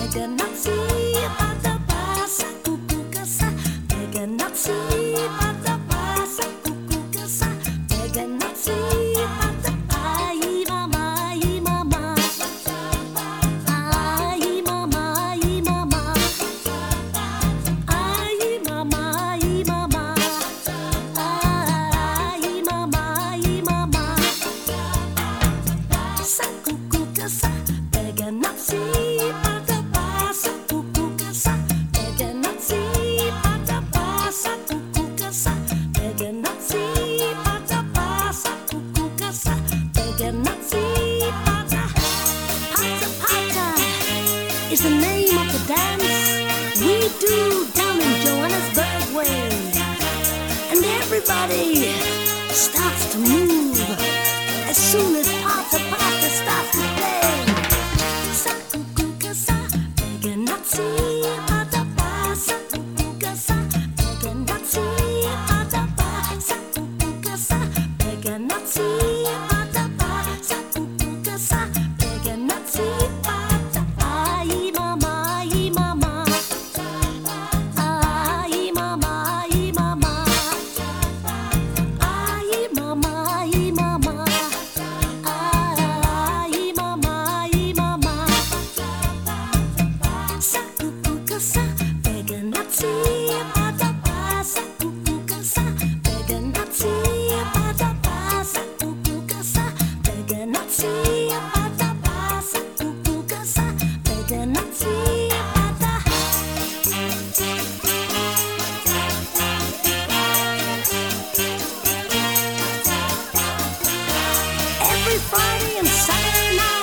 Peganazzi pada basa kuku kesah. Peganazzi pada basa kuku kesah. Peganazzi pada ai mama ai mama. Ai mama ai mama. Ai mama ai mama. Ai mama ai mama. Sa kuku kesah. Peganazzi pada basa kuku kesah. Peganazzi pada basa kuku kesah. Peganazzi pada basa kuku kesah. Peganazzi pada. Pata Pata is the name of the dance we do down in Johannesburg way. And everybody starts to move as soon as Pata Pata starts to play. Sa kuku kesah, Peganazzi pada basa kuku kesah. Peganazzi pada basa kuku kesah. Peganazzi pada basa kuku kesah. Peganazzi pada ai mama ai mama. Ai mama ai mama. Ai mama ai mama. Ai mama ai mama. Sa kuku kesah, Peganazzi pada basa kuku kesah. Peganazzi pada basa kuku kesah. Peganazzi pada basa kuku kesah. Peganazzi pada. Every Friday and Saturday night